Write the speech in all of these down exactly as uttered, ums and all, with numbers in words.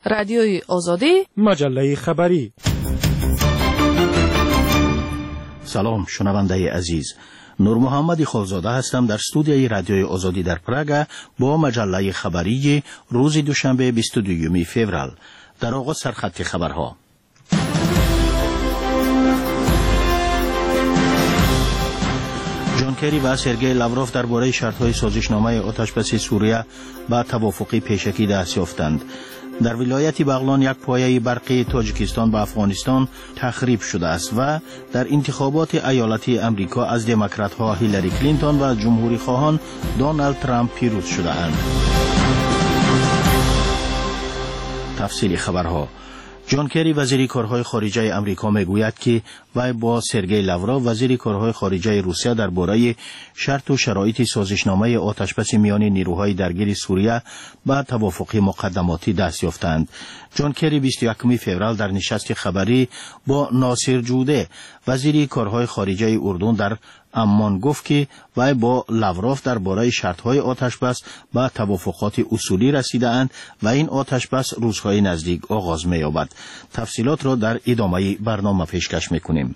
رادیوی آزادی، مجله خبری. سلام شنونده عزیز، نور محمد خالزاده هستم در استودیوی رادیوی آزادی در پراگ با مجله خبری روز دوشنبه بیست و دوم فوریه. در آغاز سرخط خبرها. جان کری و سرگئی لاوروف درباره شرط‌های سازشنامه آتشبس سوریه با توافقی پیشکی دست یافتند. در ولایت بغلان یک پایه برقی تاجیکستان به افغانستان تخریب شده است و در انتخابات ایالتی امریکا از دموکرات ها هیلاری کلینتون و جمهوری خواهان دونالد ترامپ پیروز شده اند. تفصیل خبرها. جان کری وزیر کارهای خارجه امریکا میگوید که وی با سرگئی لاوروف وزیر کارهای خارجه روسیه درباره شرط و شرایط سازشنامه آتشبس میان نیروهای درگیر سوریه به توافقی مقدماتی دست یافتند. جان کری بیست و یکم فوریه در نشست خبری با ناصر جوده وزیر کارهای خارجه اردن در عمان گفت که وی با لاوروف درباره شرط‌های آتشبس به توافقات اصولی رسیده اند و این آتشبس روزهای نزدیک آغاز می‌یابد. تفصیلات را در ادامه برنامه پیشکش می‌کنیم.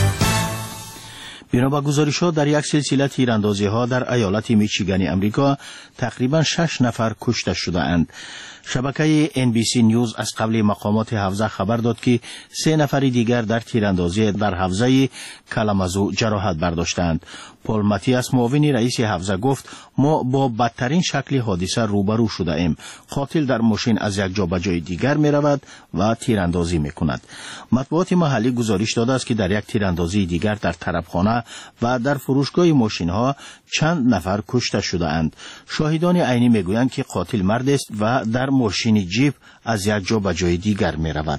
بنا به گزارش‌ها در یک سلسله تیراندازی‌ها در ایالت میچیگان امریکا تقریباً شش نفر کشته شده‌اند. شبکه ان بی سی نیوز از قبل مقامات حوزه خبر داد که سه نفر دیگر در تیراندازی در حوزه کلامازو جراحت برداشتند. پول ماتیاس معاون رئیس حوزه گفت ما با بدترین شکل حادثه روبرو شده ایم. قاتل در ماشین از یک جا به جای دیگر می رود و تیراندازی می کند. مطبوعات محلی گزارش داده است که در یک تیراندازی دیگر در طرفخانه و در فروشگاه ماشین ها چند نفر کشته شده اند. شاهدان عینی می گویند که قاتل مرد است و در ماشین جیپ از یک جا به جای دیگر می رود.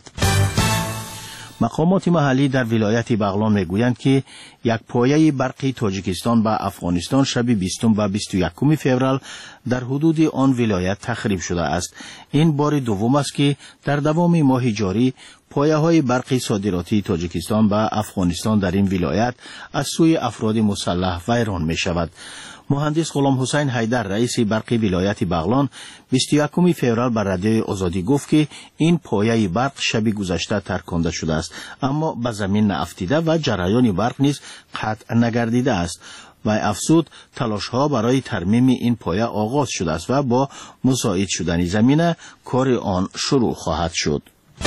مقامات محلی در ولایت بغلان میگویند که یک پایه برقی تاجیکستان به افغانستان شب بیستم و بیست و یکم فوریه در حدود آن ولایت تخریب شده است. این بار دوم است که در دوام ماه جاری پایه های برقی صادراتی تاجیکستان به افغانستان در این ولایت از سوی افراد مسلح ویران می شود. مهندس غلام حسین حیدر رئیس برقی ولایت بغلان بیست و یکم فوریه بر رادیوی آزادی گفت که این پایه برق شب گذشته ترکانده شده است اما به زمین نافتیده و جریان برق نیز قطع نگردیده است. و افزود تلاش ها برای ترمیم این پایه آغاز شده است و با مساعد شدن زمینه کار آن شروع خواهد شد.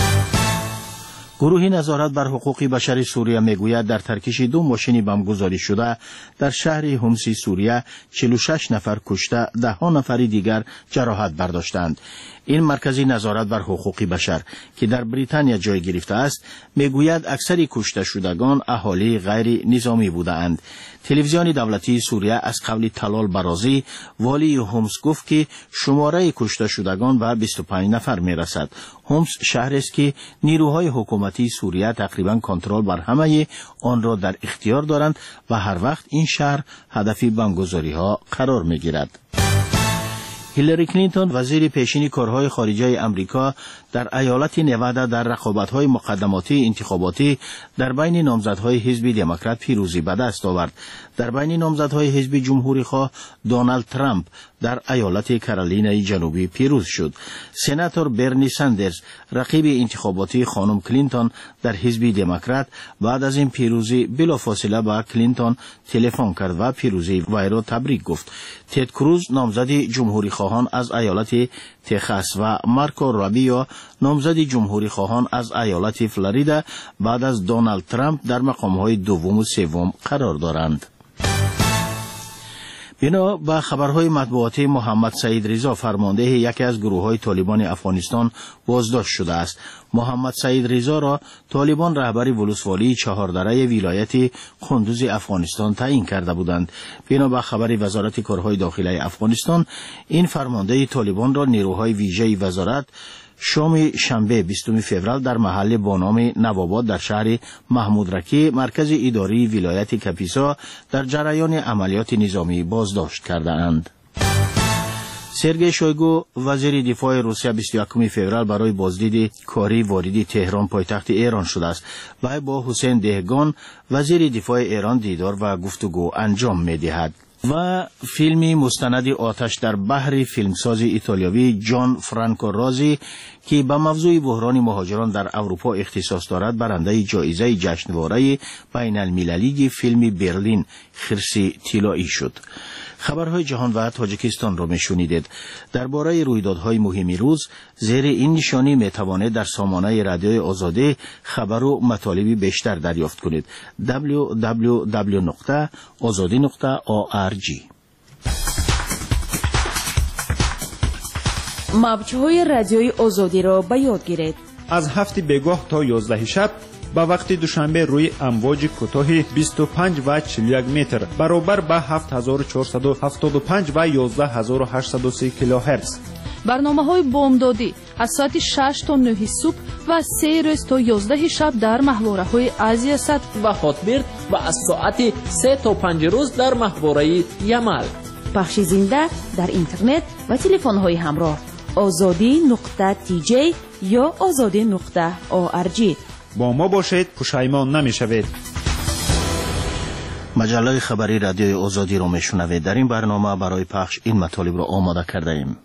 گروه نظارت بر حقوق بشر سوریه میگوید در ترکش دو ماشین بمبگذاری شده در شهر حمص سوریه چهل و شش نفر کشته، ده ها نفر دیگر جراحت برداشتند. این مرکزی نظارت بر حقوق بشر که در بریتانیا جای گرفته است میگوید اکثر کشته شدگان اهالی غیر نظامی بودند. تلویزیون دولتی سوریه از قبل طلال برازی والی حمص گفت که شماره کشته شدگان به بیست و پنج نفر میرسد. حمص شهر است که نیروهای حکومتی سوریه تقریبا کنترل بر همه آن را در اختیار دارند و هر وقت این شهر هدف بمبگذاری ها قرار میگیرد. هیلاری کلینتون وزیر پیشین کارهای خارجه امریکا در ایالت نوادا در رقابت‌های مقدماتی انتخاباتی در بین نامزدهای حزب دموکرات پیروزی به دست آورد. در بین نامزدهای حزب جمهوری خواه دونالد ترامپ در ایالت کارولینای جنوبی پیروز شد. سناتور برنی ساندرز رقیب انتخاباتی خانم کلینتون در حزب دموکرات بعد از این پیروزی بلافاصله با کلینتون تلفن کرد و پیروزی وی را تبریک گفت. تد کروز نامزد جمهوری خواهان از ایالت تگزاس و مارکو روبیو نامزد جمهوری خواهان از ایالت فلوریدا بعد از دونالد ترامپ در مقام‌های دوم و سوم قرار دارند. بنا به خبرهای مطبوعاتی محمد سعید رضا فرمانده یکی از گروه‌های طالبان افغانستان بازداشت شده است. محمد سعید رضا را طالبان رهبر ولسوالی چهاردره ولایت قندوز افغانستان تعیین کرده بودند. بنا به خبر وزارت کارهای داخلی افغانستان این فرمانده طالبان را نیروهای ویژه وزارت شام شنبه بیستم فوریه در محل با نام نواباد در شهر محمود رکی مرکز اداری ولایت کاپیسا در جریان عملیات نظامی بازداشت کردند. سرگئی شویگو وزیر دفاع روسیه بیست و یکم فوریه برای بازدید کاری وارد تهران پایتخت ایران شده است و با حسین دهگان وزیر دفاع ایران دیدار و گفتگو انجام می‌دهد. و فیلمی مستند آتش در بحر فیلمساز ایتالیایی جان فرانکو رازی که به موضوع بحران مهاجران در اروپا اختصاص دارد برنده جایزه جشنواره بین المللی فیلم برلین خرسی طلایی شد. خبرهای جهان و تاجیکستان را میشنیدید. درباره رویدادهای مهم روز زیر این نشانی میتوانید در سامانه رادیوی آزادی خبر و مطالبی بیشتر دریافت کنید. دبلیو دبلیو دبلیو نقطه آزادی نقطه او آر جی. موج‌های رادیوی آزادی را به یاد گیرید. از هفت بگاه تا یازده شب به وقت دوشنبه روی امواج کوتاه بیست و پنج و چهل و یک متر برابر به هفت هزار و چهارصد و هفتاد و پنج و یازده هزار و هشتصد و سی کیلوهرتز. برنامه‌های بامدادی از ساعت شش تا نه صبح و از سه روز تا یازده شب در محوره‌های آسیا صد و هاتبرد و از ساعت سه تا پنج روز در محوره یمل. پخش زنده در اینترنت و تلفن‌های همراه آزادی نقطه تی جی یا آزادی نقطه او آر جی. با ما باشید، پشیمان نمی‌شوید. مجله خبری رادیوی آزادی را میشنوید. در این برنامه برای پخش این مطالب را آماده کرده ایم.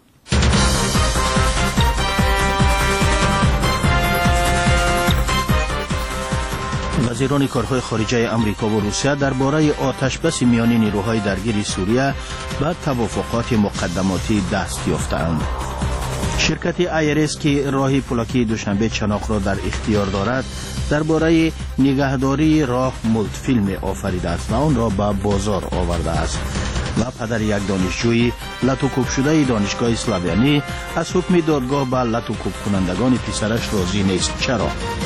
وزیران کارهای خارجه امریکا و روسیه درباره آتشبس میان نیروهای درگیر سوریه به توافقات مقدماتی دست یافتند. شرکت ایرس که راه پلاکی دوشنبه چناق را در اختیار دارد درباره نگهداری راه مولت فیلم آفریده است و آن را به بازار آورده است. و پدر یک دانشجوی لطوکوب شده دانشگاه اسلاویانی از حکم دادگاه به لطوکوب کنندگان پسرش راضی نیست. چرا؟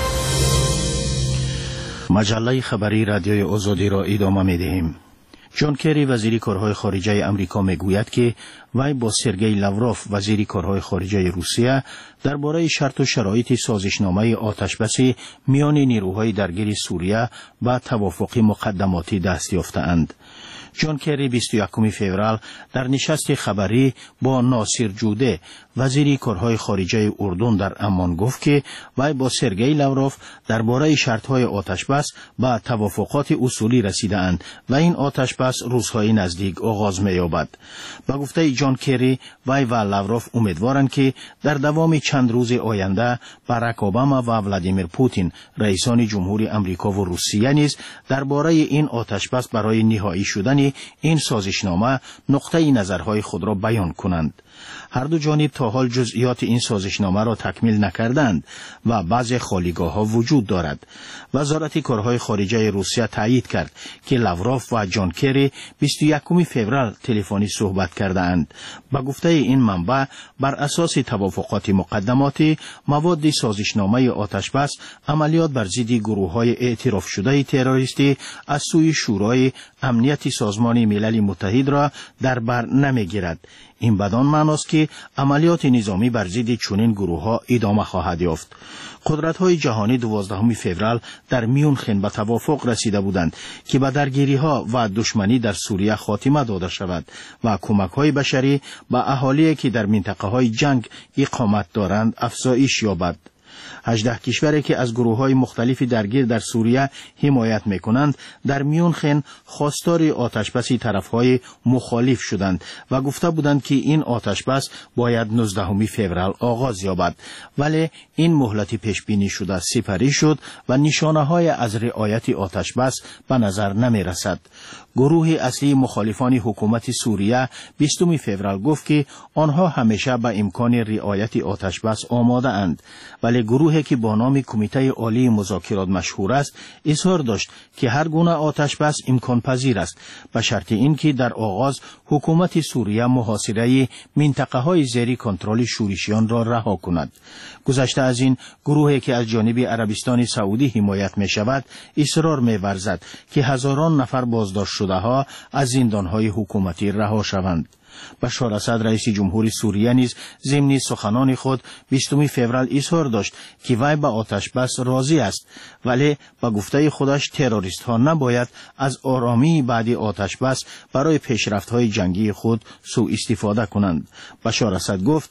مجله خبری رادیوی آزادی را ادامه می‌دهیم. جان کری وزیر کارهای خارجه امریکا میگوید که وی با سرگئی لاوروف وزیر کارهای خارجه روسیه درباره شرط و شرایط سازشنامه آتشبس میان نیروهای درگیر سوریه با توافق مقدماتی دست یافته‌اند. جان کری بیست و یکم فوریه در نشست خبری با ناصر جوده وزیر کارهای خارجه اردن در عمان گفت که وی با سرگئی لاوروف درباره شرط‌های آتشبس به توافقات اصولی رسیده‌اند و این آتشبس روزهای نزدیک آغاز می‌یابد. با گفته جان کری وی و لاوروف امیدوارند که در دوام چند روز آینده باراک اوباما و ولادیمیر پوتین رئیسان جمهوری امریکا و روسیه نیز درباره این آتشبس برای نهایی شدن این سازشنامه نقطه نظرهای خود را بیان کنند. هر دو جانب تا حال جزئیات این سازشنامه را تکمیل نکردند و بعضی خالیگاه‌ها وجود دارد. وزارت کارهای خارجه روسیه تایید کرد که لاوروف و جان کری بیست و یکم فوریه تلفنی صحبت کردند. با گفته این منبع بر اساس توافقات مقدماتی مواد سازشنامه آتشبس عملیات بر ضد گروه‌های اعتراف شده تروریستی از سوی شورای امنیت سازمان ملل متحد را در بر نمیگیرد. این بدان معناست که عملیات نظامی بر ضد چنین گروه‌ها ادامه خواهد یافت. قدرت‌های جهانی دوازدهم فوریه در میونخن به توافق رسیده بودند که به درگیری‌ها و دشمنی در سوریه خاتمه داده شود و کمک‌های بشری به اهالی که در منطقه‌های جنگ اقامت دارند افزایش یابد. هجده کشوری که از گروه‌های مختلفی درگیر در سوریه حمایت می‌کنند در میونخن خواستار آتشبس طرف‌های مخالف شدند و گفته بودند که این آتشبس باید نوزدهم فوریه آغاز یابد، ولی این مهلت پیش بینی شده سپری شد و نشانه‌های از رعایت آتشبس به نظر نمی‌رسد. گروه اصلی مخالفان حکومت سوریه بیستم فوریه گفت که آنها همیشه به امکان رعایت آتشبس آماده اند، ولی گروهی که با نام کمیته عالی مذاکرات مشهور است اظهار داشت که هر گونه آتشبس امکان پذیر است به شرط اینکه در آغاز حکومت سوریه محاصره منطقه‌های زیر کنترل شورشیان را رها کند. گذشته از این گروهی که از جانب عربستان سعودی حمایت می شود اصرار می ورزد که هزاران نفر بازداشت شده ها از زندان‌های حکومتی رها شوند. بشار اسد رئیس جمهوری سوریه نیز ضمن سخنان خود بیستم فوریه اظهار داشت که وی به آتشبس راضی است، ولی با گفته خودش تروریست ها نباید از آرامی بعد آتشبس برای پیشرفت های جنگی خود سوء استفاده کنند. بشار اسد گفت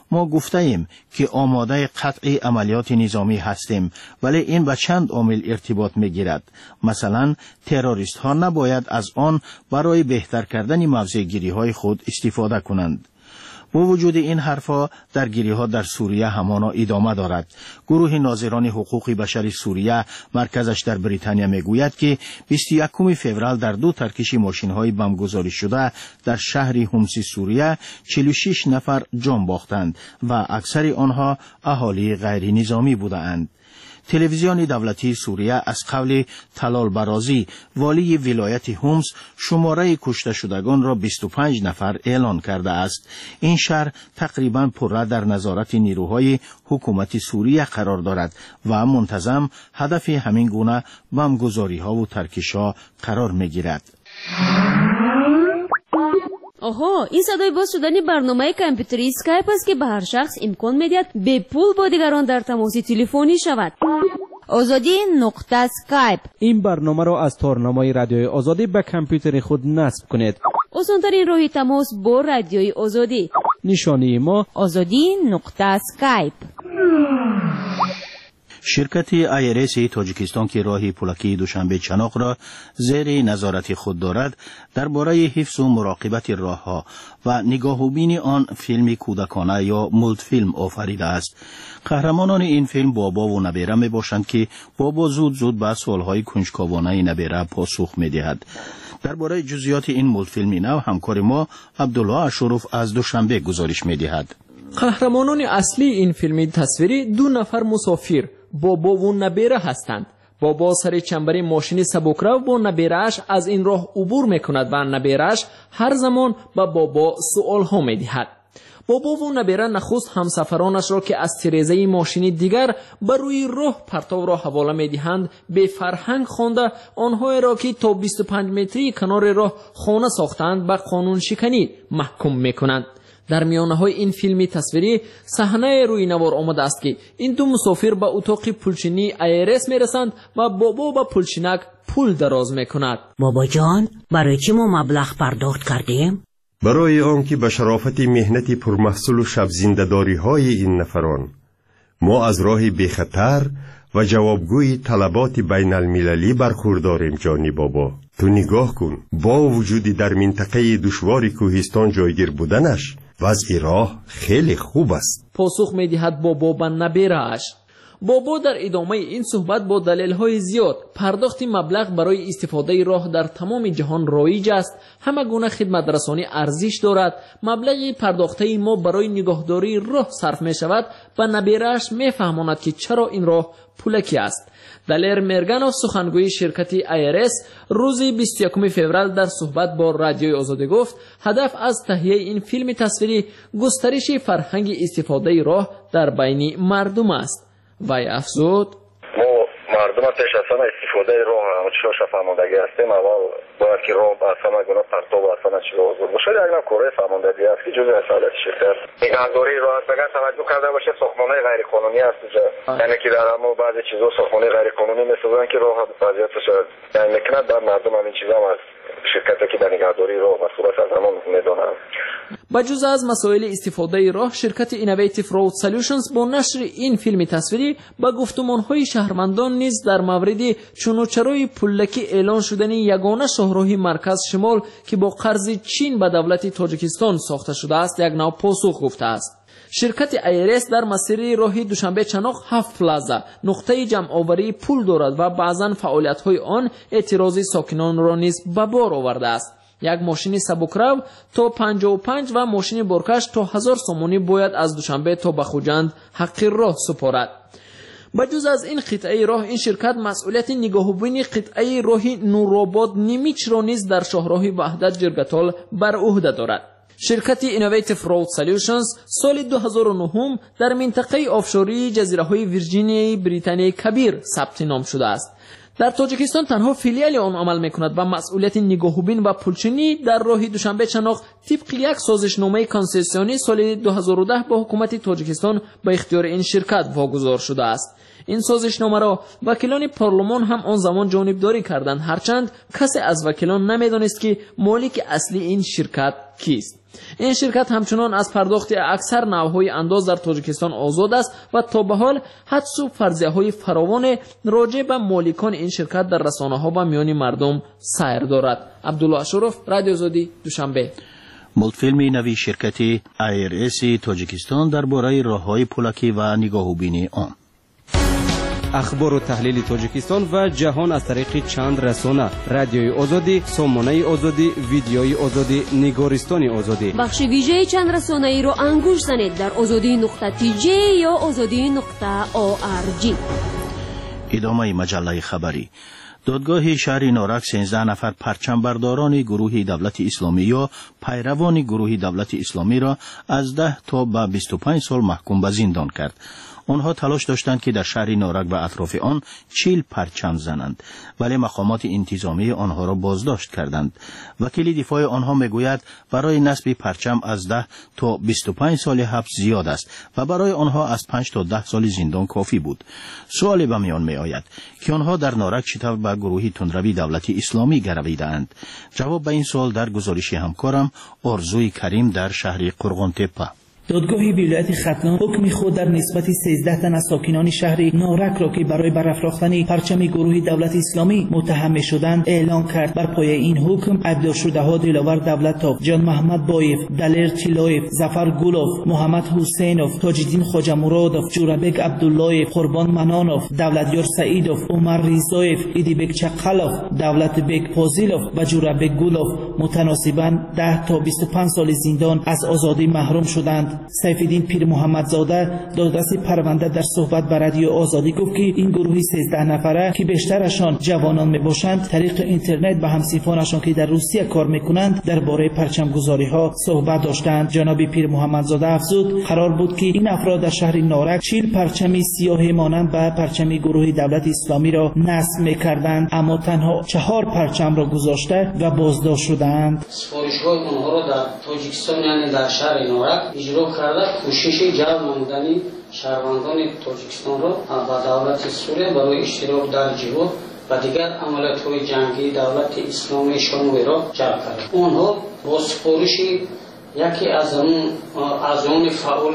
ما گفته ایم که آماده قطع عملیات نظامی هستیم، ولی این به چند عامل ارتباط میگیرد. مثلا تروریست ها نباید از آن برای بهتر کردن موضع‌گیری های خود استفاده کنند. با وجود این حرفا، درگیری‌ها در سوریه همانا ادامه دارد. گروه ناظران حقوق بشر سوریه مرکزش در بریتانیا میگوید که بیست و یکم فوریه در دو ترکش ماشین‌های بمبگذاری شده در شهر حمص سوریه چهل و شش نفر جان باختند و اکثر آنها اهالی غیر نظامی بودند. تلویزیون دولتی سوریه از قول طلال برازی والی ولایت حمص شماره کشته شدگان را بیست و پنج نفر اعلان کرده است. این شهر تقریبا پره در نظارت نیروهای حکومت سوریه قرار دارد و منتظم هدف همین گونه بمبگذاری ها و ترکش ها قرار می گیرد. آها، این صدای باز شدن برنامه کامپیوتری اسکایپ است که به هر شخص امکان میدهد به پول با دیگران در تماس تلفنی شود. آزادی نقطه اسکایپ. این برنامه را از تارنمای رادیوی آزادی به کامپیوتر خود نصب کنید. آسان‌ترین راه تماس با رادیوی آزادی. نشانی ما آزادی نقطه اسکایپ. شرکت آیرس تاجیکستان که راه پولکی دوشنبه چناق را زیر نظارت خود دارد، درباره حفظ و مراقبت راهها و نگاهوبین آن فیلم کودکانه یا مولت فیلم آفریده است. قهرمانان این فیلم بابا و نبیره می باشند که بابا زود زود به سوالهای کنجکاوانه نبیره پاسخ می دهد. درباره جزئیات این مولت فیلم نو همکار ما عبدالله اشرف از دوشنبه گزارش می دهد. قهرمانان اصلی این فیلم تصویری دو نفر مسافر بابا و نبیره هستند. بابا سر چنبر ماشین سبکرو با نبیره‌اش از این راه عبور میکند و نبیره‌اش هر زمان به بابا سوال ها میدهد. بابا و نبیره نخست همسفرانش را که از تیرزه ماشین دیگر بر روی راه پرتو را حواله میدهند به فرهنگ خوانده آنها را که تا بیست و پنج متری کنار راه خانه ساختند به قانون شکنی محکوم میکنند. در میانه‌های این فیلمی تصویری صحنه روی نوار آمده است که این دو مسافر به اتاق پولچینی آیرس میرسند و بابا به پولچینک پول دراز میکند. بابا جان، برای چی ما مبلغ پرداخت کردیم؟ برای آنکه به شرافت مهنت پرمحصول و شب زنده‌داری های این نفران ما از راه بیخطر و جوابگوی طلبات بین المللی برخورداریم. جانی بابا، تو نگاه کن، با وجودی در منطقه دشوار کوهستان جایگیر بودنش وضع راه خیلی خوب است. پاسخ میدهد بابا به نبیره‌اش. بابا در ادامه این صحبت با دلایل زیاد پرداخت مبلغ برای استفاده راه در تمام جهان رایج است، همه گونه خدمت رسانی ارزش دارد، مبلغ پرداخته ما برای نگهداری راه صرف می شود. به نبیره‌اش می فهماند که چرا این راه پولکی است. دلیر مرگانوف سخنگوی شرکت آیرس روز بیست و یکم فوریه در صحبت با رادیوی آزادی گفت هدف از تهیه این فیلم تصویری گسترش فرهنگ استفاده راه در بین مردم است. وی افزود ما مردم پیش از همه استفاده راه همچنان فهماندگی هستیم. اول باید که راه از همه گونه پرتاب و از همه چیز آزاد باشه. یک نوع کره فهماندگی است که جزء مسئولیت شرکت نگهداری راه است. اگر توجه کرده باشه ساختمان غیر قانونی است اونجا، یعنی که در اما بعضی چیزا ساختمان غیر قانونی میسازن که راه وضعیتش یعنی میکنه در مردم همین چیزا هم از شرکتی که در نگهداری راه مسئول است از همون میدونن. بجز از مسائل استفاده راه، شرکت اینوویتیو رود سولوشنز با نشر این فیلم تصویری با گفتمانهای شهروندان نیز در مورد چونوچرای پولکی اعلان شدن یگانه شاهراه مرکز شمال که با قرض چین به دولت تاجیکستان ساخته شده است یک نوع پاسخ گفته است. شرکت آیرس در مسیر راه دوشنبه چناق هفت پلازا نقطه جمع آوری پول دارد و بعضا فعالیت‌های آن اعتراض ساکنان را نیز به بار آورده است. یک ماشین سبکرو تا پنجاه و پنج و ماشین برکش تا هزار سومونی باید از دوشنبه تا به خوجند حق راه سپارد. بجز از این قطعه راه، این شرکت مسئولیت نگاهبانی قطعه راه نورآباد نیمیچ را نیز در شاهراه وحدت جرگتال بر عهده دارد. شرکت اینوویتیو رود سولوشنز سال دو هزار و نه در منطقه آفشوری جزیره‌های ویرجینیای بریتانیای کبیر ثبت نام شده است. در تاجیکستان تنها فیلیال آن عمل میکند و مسئولیت نگاهوبین و پولچینی در راه دوشنبه چناق طبق یک سازشنامه کنسسیونی سال دو هزار و ده با حکومت تاجیکستان به اختیار این شرکت واگذار شده است. این سازشنامه را وکیلان پارلمان هم آن زمان جانبداری کردند، هرچند کسی از وکیلان نمیدانست که مالک اصلی این شرکت کیست؟ این شرکت همچنان از پرداخت اکثر نوهای انداز در تاجیکستان آزاد است و تا به حال حدس و فرضیه‌های فراوان راجع به مالکان این شرکت در رسانه‌ها و میان مردم سیر دارد. عبدالله اشرف، رادیو آزادی، دوشنبه. مولتفیلمی نوی شرکت آی آر اس تاجیکستان درباره راه‌های پولکی و نگاهوبینی آن. اخبار و تحلیل تاجیکستان و جهان از طریق چند رسانه: رادیوی آزادی، سامانه آزادی، ویدیوی آزادی، نگارستان آزادی. بخش ویژه چند رسانه ای رو انگوش زنید در آزادی نقطه تی جی یا آزادی نقطه او آر جی. ادامه مجله خبری. دادگاه شهر نارک سیزده نفر پرچم برداران گروه دولت اسلامی یا پیروان گروه دولت اسلامی را از ده تا به بیست و پنج سال محکوم به زندان کرد. آنها تلاش داشتند که در شهر نارک و اطراف آن چیل پرچم زنند، ولی مقامات انتظامی آنها را بازداشت کردند. وکیل دفاع آنها میگوید برای نصب پرچم از ده تا بیست و پنج سال حبس زیاد است و برای آنها از پنج تا ده سال زندان کافی بود. سوالی به میان می آید که آنها در نارک چطور به گروه تندروی دولت اسلامی گرویدند؟ جواب به این سوال در گزارش همکارم آرزوی کریم در شهر قرغن‌تپه. دادگاه ولایت ختلان حکم خود در نسبت سیزده تن از ساکنان شهر نارک را که برای برافراختن پرچم گروه دولت اسلامی متهم شدند اعلام کرد. بر پایه این حکم عبدال شده ها دلاور دولتوف، جان محمد بایف، دلیر چیلایف، ظفر گلوف، محمد حسینوف، تاجالدین خواجه مرادوف، جورابک عبداللهیف، قربان منانوف، دولتیار سعیدوف، عمر ریزایف، ایدیبک چقلوف، دولت بیگ فاضلوف و جورابک گلوف متناسباً ده تا بیست و پنج سال زندان از آزادی محروم شدند. سیفالدین پیر محمدزاده دادرس پرونده در صحبت با رادیو آزادی گفت که این گروه سیزده نفره که بیشترشان جوانان میباشند طریق اینترنت با همسیفانشان که در روسیه کار میکنند درباره پرچم گذاری ها صحبت داشتند. جناب پیر محمدزاده افزود قرار بود که این افراد در شهر نارک چیل پرچمی سیاه مانند به پرچم گروه دولت اسلامی را نصب میکردند، اما تنها چهار پرچم را گذاشته و بازداشت شدند. سفارش‌های اونها را در تاجیکستان یعنی در شهر نارک اجرا کرده کوشش جلب نمودن شهروندان تاجیکستان را با دولت سوریه برای اشتراک در جهاد و دیگر عملیات‌های جنگی دولت اسلامی شامل را جلب کرد. آنها با سفارش یکی از اون از اون فعال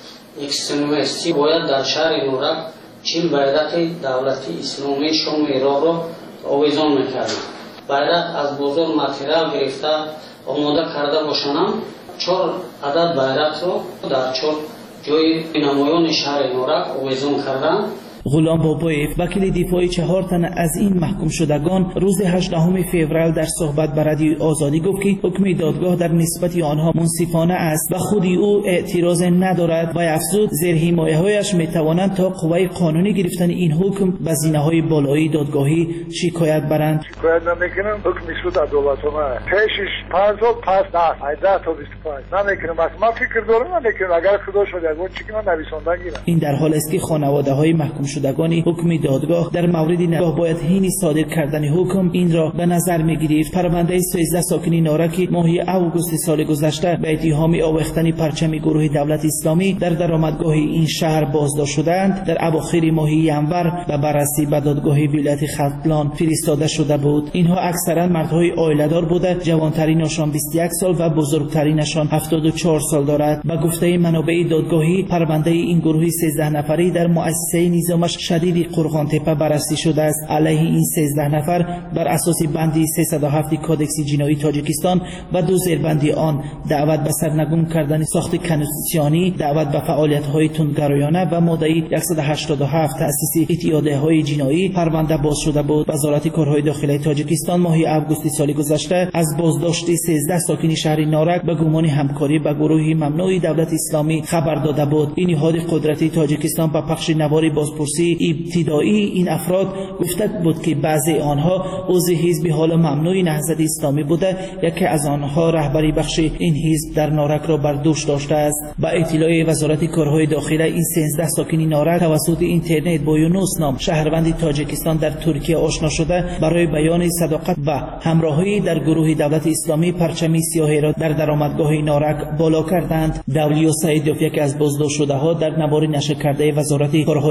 اکستریمیستی باید در شهر نارک چیل بیرق دولت اسلامی شامل را آویزان می‌کردند. بیرق از بازار متریال گرفته آماده کرده باشند. چهار عدد بیرق را در چهار جای نمایان شهر نارک آویزان کردند. غلام بابایف وکیل دفاع چهار تن از این محکوم شدگان روز هجدهم فوریه در صحبت با رادیو آزادی گفت که حکم دادگاه در نسبت آنها منصفانه است و خودی او اعتراض ندارد و افزود زیر حمایه‌هایش میتوانند تا قوه قانونی گرفتن این حکم به زینه‌های بالایی دادگاهی شکایت برند. شکایت نمیکنم، حکم شد عدالتانه پیشش پنج سال پس ده ده تا بیست و پنج نمیکنم. بس ما فکر دارم نمیکنم اگر خدا شد اون چیزی که من نویسنده گیرم. این در حالی است که خانواده‌های محکوم شدگان حکم دادگاه در مورد نگاه باید حین صادر کردن حکم این را به نظر می‌گیرید. پرونده سیزده ساکنی نارک ماه اوگوست سال گذشته به اتهام آویختن پرچم گروه دولت اسلامی در درآمدگاه این شهر بازداشت شدند در اواخر ماه ینور و بررسی به دادگاه ولایت ختلان فرستاده شده بود. اینها اکثرا مردهای عائله‌دار بوده، جوانترینشان بیست و یک سال و بزرگترینشان هفتاد و چهار سال دارد. به گفته منابع دادگاهی پرونده این گروه سیزده نفری در مؤسسه نظامش شدید قرغن‌تپه بررسی شده است. علیه این سیزده نفر بر اساس بند سیصد و هفت کادکس جنایی تاجیکستان و دو زیربندی آن دعوت به سرنگون کردن ساخت کنستیتوسیونی، دعوت به فعالیت‌های تندگرایانه و ماده صد و هشتاد و هفت تأسیس اتحادیه‌های جنایی پرونده باز شده بود. وزارت کارهای داخلی تاجیکستان ماه اوگوست سال گذشته از بازداشت سیزده ساکن شهر نارک به گمان همکاری با گروه ممنوع دولت اسلامی خبر داده بود. این نهاد قدرتی تاجیکستان با پخش نوار بازپرسی ابتدایی این افراد گفته بود که بعضی آنها عضو حزب حال ممنوع نهضت اسلامی بوده، یکی از آنها رهبری بخش این حزب در نارک را بر دوش داشته است. با اطلاع وزارت کارهای داخلی این سیزده ساکن نارک توسط اینترنت با یونس نام شهروند تاجیکستان در ترکیه آشنا شده برای بیان صداقت و همراهی در گروه دولت اسلامی پرچم سیاه را در درآمدگاه نارک بالا کردند. دولیا سعیدوف یکی از بازداشت شده ها در نوار نشر کرده وزارت کارهای داخلی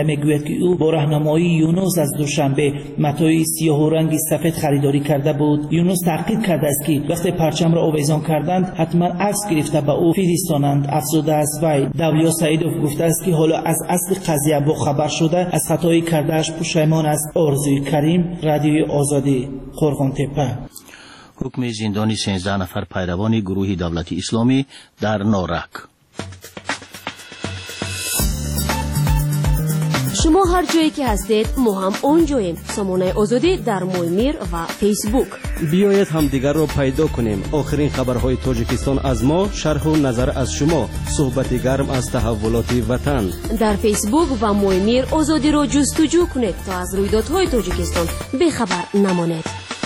میگوید که او با راهنمایی یونس از دوشنبه متاع سیاه و رنگ سفید خریداری کرده بود. یونس تاکید کرده است که وقتی پرچم را آویزان کردند حتما عکس گرفته به او فرستانند. افزوده است وی دولیا سعیدوف گفته است که حالا از اصل قضیه با خبر شده از خطای کردهش پشیمان است. آرزوی کریم، رادیوی آزادی، قرغن‌تپه. حکم زندانی سیزده نفر پیروان گروه دولت اسلامی در نارک. شما هر جایی که هستید ما هم اونجاییم. سامانه آزادی در مویمیر و فیسبوک. بیایید هم دیگر رو پیدا کنیم. آخرین خبرهای تاجیکستان از ما، شرح و نظر از شما، صحبت گرم از تحولات وطن. در فیسبوک و مویمیر آزادی رو جستجو کنید تا از رویدادهای تاجیکستان بخبر نمانید.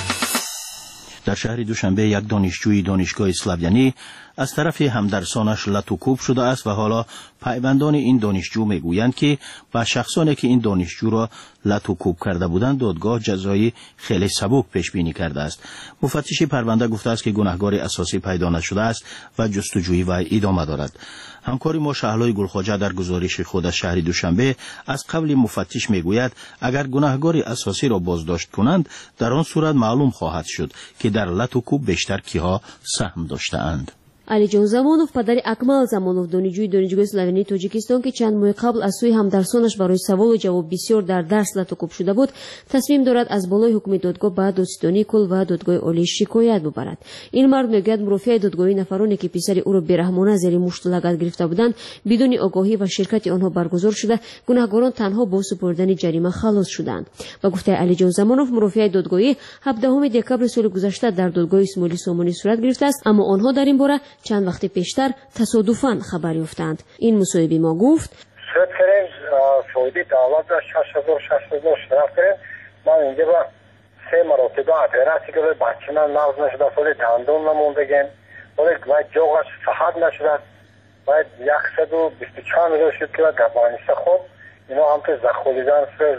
در شهر دوشنبه یک دانشجوی دانشگاه اسلاویانی از طرف همدرسانش لطوکوب شده است و حالا پیوندان این دانشجو میگویند که با شخصانی که این دانشجو را لطوکوب کرده بودند دادگاه جزایی خیلی سبک پیش بینی کرده است. مفتش پرونده گفته است که گناهکار اساسی پیدا نشده است و جستجوی وی ادامه دارد. همکاری ما شهلای گلخواجه در گزارش خود از شهر دوشنبه از قبل مفتش میگوید اگر گناهکار اساسی را بازداشت کنند در آن صورت معلوم خواهد شد که در لطوکوب بیشتر کیها سهم داشته‌اند. علیجان زمانов پدر اکمال زمانов دانشجوی دانشگاه اسلامی تاجیکستان که چند ماه قبل از سوی همدرسانش برای سوال و جواب بسیار در درس لطوکوب شده بود تصمیم دارد از بالای حکم دادگاه به دادستانی کل و دادگاه عالی شکایت ببرد. این مرد میگوید مرافع دادگاهی نفرانی که پسر او را بیرحمانه زیر مشت لگد گرفته بودند بدون آگاهی و شرکت آنها برگزار شده گناهکاران تنها با سپردن جریمه خلاص شدند. با گفته علیجان زمانov مرافع دادگاهی هفدهم دکبر سال گذشته در دادگاه اسماعیلی سامانی صورت گرفته است اما آنها در این باره چند وقت پیشتر تصادفاً خبر یافتند. این مصاحبه ما گفت شد کردیم سعودی دعوت را شش هزار شش هزار شرف کردیم. ما اینجا با سه مراتبه اپراسی که بچه من نغز نشده سالی دندون نموندگیم ولی باید جوغش صحت نشده باید یکصد و بیست و چهار میلیون شد که گبانیسته خود اینا هم که زخولیدن سر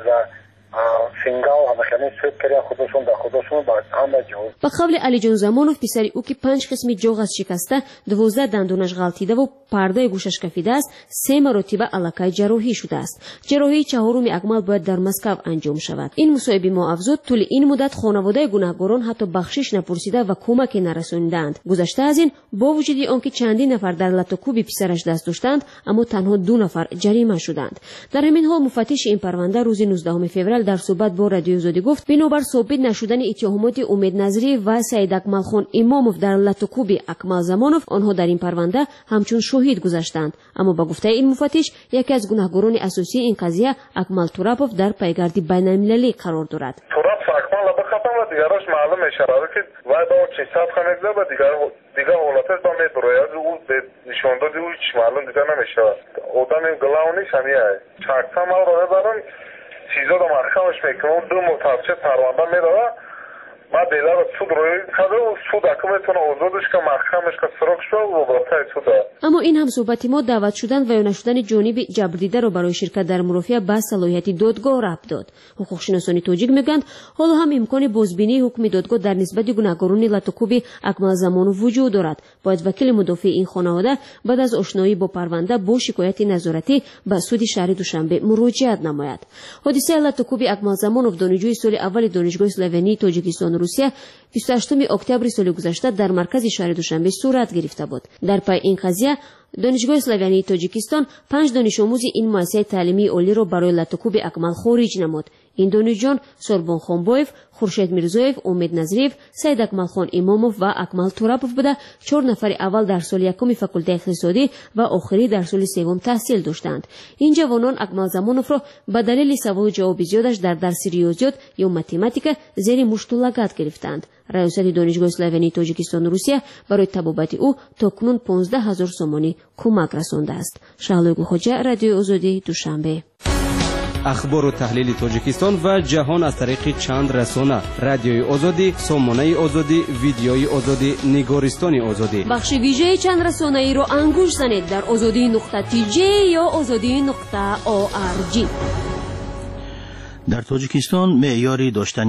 فینگا و همه سوید کردن خودشون در خودشون با همه جهود. با قبل علیجان زمانov پسری او که پنج قسم جوغش شکسته دوازده دندونش غلطیده و پرده گوشش کفیده است سه مرتبه علاقه جراحی شده است. جراحی چهارم اکمال باید در مسکو انجام شود. این مصاحبه ما افزود طول این مدت خانواده گناهکاران حتی بخشش نپرسیده و کمک نرساندند. گذشته از این با وجود آنکه چندین نفر در لطوکوب پسرش دست داشتند اما تنها دو نفر جریمه شدند. در همین حال مفتش این پرونده روز نوزدهم فوریه در صحبت با رادیو آزادی گفت بنابر ثابت نشدن اتهامات امید نظری و سید اکمل خان امامov در لطوکوب اکمل زمانov آنها در این پرونده همچون شهید گذشتند اما با گفته این مفتش یکی از گناهکاران اساسی این قضیه اکمل توراپوف در پایگرد بین‌المللی قرار دارد. توراپوف اکمل بخاطر و دیگرش معلوم میشه که وای با چیزات خنگزه و دیگر دیگر حالتش با میبروید او به نشان دادی او هیچ معلوم دیگر نمیشه. آدم گلاونی شمیه چاکتا ما رو دارن چیزا رو محکمش میکنه اون دو متوجه پرونده میداره بعد دیده رو سود روی کرده و سود اکو میتونه آزادش که محکمش که سرک شد و برابطه سوده. اما این هم صحبتی ما دعوت شدن و یا نشدن جانب جبردیده رو برای شرکت در مرافعه به صلاحیت دادگاه ربط داد. حقوق شناسان تاجیک میگند حالا هم امکان بازبینی حکم دادگاه در نسبت گناهکاران لطوکوب اکمل زمانov وجود دارد. باید وکیل مدافع این خانواده بعد از آشنایی با پرونده با شکایت نظارتی به سود شهر دوشنبه مراجعت نماید. حادثه لطوکوب اکمل زمانov دانشجوی سال اول دانشگاه اسلامی تاجیکستان روسیه بیست و هشتم اکتبر سال گذشته در مرکز شهر دوشنبه صورت گرفته بود. در پای این قضیه دانشگاه اسلامی تاجیکستان پنج دانش آموز این مؤسسه تعلیمی عالی را برای لطوکوب اکمل خارج نمود. این دانشجویان سوربون خانبویف، خورشید میرزویف، امید نظریف، سید اکمل خان امامov و اکمل توراپوف بوده چهار نفر اول در سال یکم فاکولته اقتصادی و آخری در سال سوم تحصیل داشتند. این جوانان اکمل زمانov را به دلیل سوال و جواب زیادش در درس ریاضیات یا متماتیک زیر مشت و لگد گرفتند. ریاست دانشگاه اسلامی تاجیکستان روسیه برای تبابت او تاکنون پانزده هزار سومانی کمک رسانده است. شهلای گلخواجه، رادیو آزادی، دوشنبه. اخبار و تحلیل تاجیکستان و جهان از طریق چند رسانه: رادیوی آزادی، سامانه آزادی، ویدیوی آزادی، نگارستان آزادی. بخش ویژه چند رسانه ای را انگوش زنید در آزادی نقطه تی جی یا آزادی نقطه او آر جی. در تاجیکستان معیاری داشتن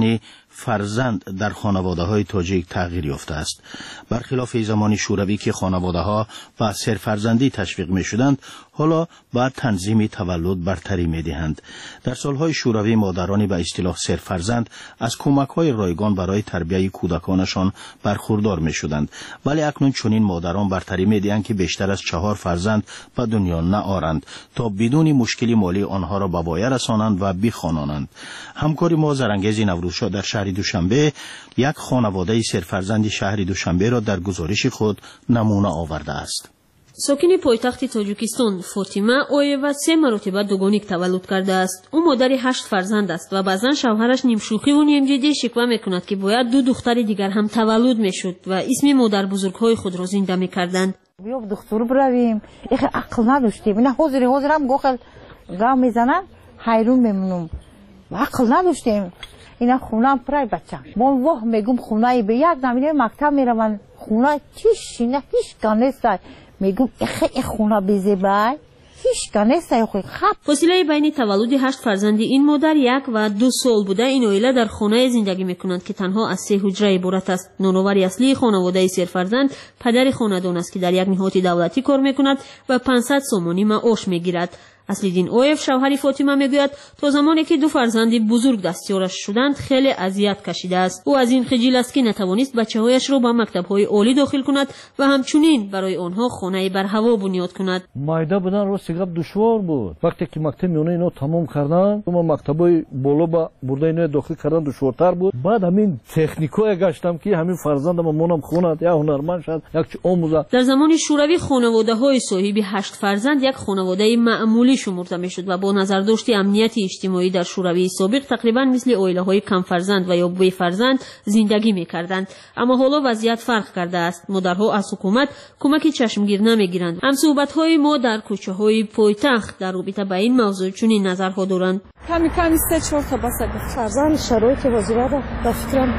فرزند در خانواده های تاجیک تغییر یافته است. برخلاف زمان شوروی که خانواده ها به سرفرزندی تشویق می شدند، حالا با تنظیم تولد برتری می دهند. در سالهای شوروی مادرانی به اصطلاح سرفرزند از کمک های رایگان برای تربیت کودکانشان برخوردار می شدند، ولی اکنون چنین مادران برتری می دهند که بیشتر از چهار فرزند به دنیا نآورند تا بدون مشکلی مالی آنها را به پایه رسانند و بخوانانند. همکاری ما زرانگیز نوروزشاه در شهر دوشنبه یک خانواده سرفرزند شهر دوشنبه را در گزارش خود نمونه آورده است. ساکن پایتخت تاجیکستان فاطمه اویوا سه مرتبه دوگانیک تولد کرده است. او مادر هشت فرزند است و بعضا شوهرش نیم شوخی و نیم جدی شکوه میکند که باید دو دختر دیگر هم تولد میشد و اسم مادر بزرگهای خود را زنده میکردند. بیا دکتر برویم. اخ عقل نداشتیم. نه حاضر حاضرم گوخل گام میزنن حیرون میمونم. عقل نداشتیم. اینا خونه پرای بچه. من واه میگم خونه به یک نمیده مکتب میرون. خونه چیش نه هیچ کنست. میگم اخ خونه بزیبای هیچ کنست خو خب. فاصله بین تولد هشت فرزند این مادر یک و دو سال بوده. این عائله در خانه زندگی میکنند که تنها از سه حجره عبارت است. نونوری اصلی خانواده سرفرزند پدر خاندان است که در یک نهاد دولتی کار میکند و پانصد سومانی معاش میگیرد. اصلیدین اویف شوهر فاطمه میگوید تا زمانی که دو فرزند بزرگ دستیارش شدند خیلی اذیت کشیده است. او از این خجل است که نتوانست بچه‌هایش را به مکتب‌های عالی داخل کند و همچنین برای آنها خانه بر هوا بنیاد کند. مایده بودن رو سیگاب دشوار بود. وقتی که مکتب میونه اینو تمام کردن، ما مکتبای بالا با برده اینو داخل کردن دشوارتر بود. بعد همین تکنیکای گشتم که همین فرزندم مونم خوند یا هنرمند شد یک آموزا. در زمان شوروی خانواده‌های صاحب هشت فرزند یک خانواده معمولی شمرده میشد و با نظر داشت امنیت اجتماعی در شوروی سابق تقریبا مثل عائله‌های کم فرزند و یا بی فرزند زندگی می‌کردند. اما حالا وضعیت فرق کرده است. مادرها از حکومت کمک چشمگیر نمی‌گیرند. هم صحبت‌های ما در کوچه‌های پایتخت در رابطه با این موضوع چنین نظرها دارند. کمی کمی سه چهار تا بس فرزند شرایط وزیرا در فکرم،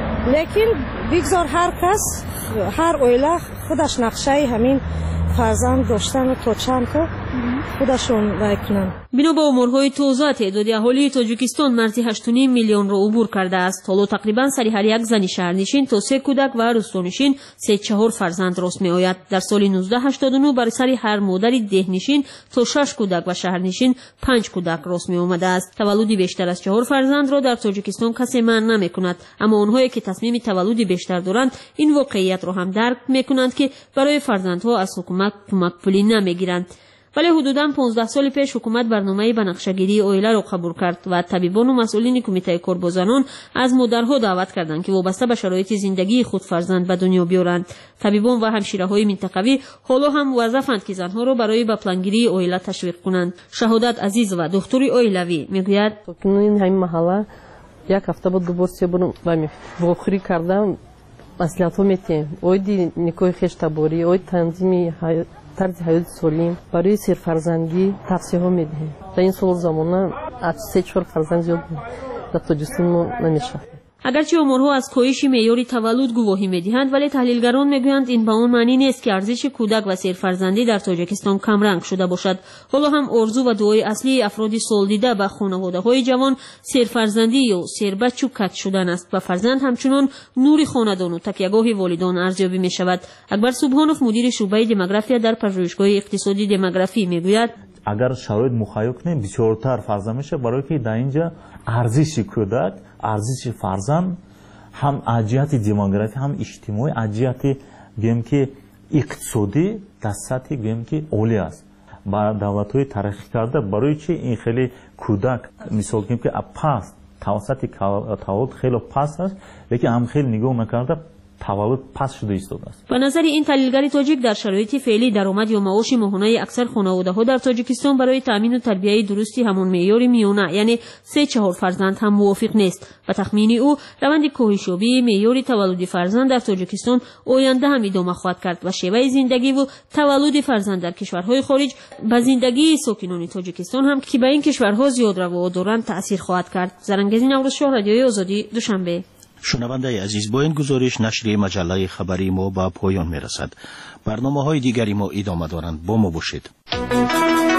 لیکن بگذار هر کس هر عائله خودش نقشه همین فرزند داشتن تا چند تا خودشون رای کنن. بنا به امورهای توزیع تعداد اهالی تاجیکستان مرزی هشت و نیم میلیون را عبور کرده است. حالا تقریبا سری هر یک زن شهرنشین تا سه کودک و روستانشین سه چهار فرزند راست می آید. در سال نوزده هشتاد و نه بر سری هر مادر دهنشین تا شش کودک و شهرنشین پنج کودک راست می آمده است. تولد بیشتر از چهار فرزند را در تاجیکستان کسی منع نمی کند، اما آنهایی که تصمیم تولد بیشتر دارند این واقعیت را هم درک می کنند که برای فرزندها از حکومت کمک پولی نمی گیرند. ولی حدوداً پانزده سال پیش حکومت برنامه بنفشه‌گیری عائله را قبول کرد و طبیبان و مسئولین کمیته کارگزاران از مادرها دعوت کردند که وابسته به شرایط زندگی خود فرزند به دنیا بیارند. طبیبان و همشیره‌های منطقوی حالا هم موظفند که زنها را برای به پلانگیری عائله تشویق کنند. شهادت عزیز و دکتر عائلوی میگوید این همین محله یک هفته بود دو بار سه بار و بخوری کردم اصلاحات میتیم. اویدی نیکوی خشت تباری، اوید تنظیم طرز حیات سالم برای سرفرزندی توصیه ها میدهیم. در این سال زمانه از سه چهار فرزند زیاد در تاجیکستان ما نمیشه. اگرچه امورها از کاهش معیار تولد گواهی میدهند، ولی تحلیلگران میگویند این به آن معنی نیست که ارزش کودک و سرفرزندی در تاجیکستان کمرنگ شده باشد. حالا هم آرزو و دعای اصلی افراد سالدیده به خانواده‌های جوان سرفرزندی یا سربچه کت شدن است و فرزند همچنان نور خاندان و تکیهگاه والدان ارزیابی می شود. اکبر سبحانوف مدیر شعبه دموگرافی در پژوهشگاه اقتصادی دموگرافی میگوید اگر شرایط مخیل کنیم بسیارتر فرزند میشه، برای که در اینجا ارزش کودک، ارزش فرزند هم از جهت دموگرافی هم اجتماعی از جهت گویم که اقتصادی در سطح گویم که عالی است. با دولت‌های ترقی کرده برای چی این خیلی کودک مثال کنیم که پس توسط تولد خیلی پس است، لیکن هم خیلی نگاه نکرده تولد پس شده ایستاده است. به نظر این تحلیلگر تاجیک در شرایط فعلی درآمد یا معاش ماهانه اکثر خانواده‌ها در تاجیکستان برای تامین و تربیت درستی همان معیار میانه یعنی سه چهار فرزند هم موافق نیست. و تخمین او روند کاهش‌یابی معیار تولد فرزند در تاجیکستان آینده هم ادامه خواهد کرد و شیوه زندگی و تولد فرزند در کشورهای خارج به زندگی ساکنان تاجیکستان هم که به این کشورها زیاد روا دارند تأثیر خواهد کرد. زرانگیز نوروزشاه، رادیوی آزادی، دوشنبه. شنونده عزیز، با این گزارش نشر مجله خبری ما به پایان میرسد. برنامه های دیگری ما ادامه دارند. با ما باشید.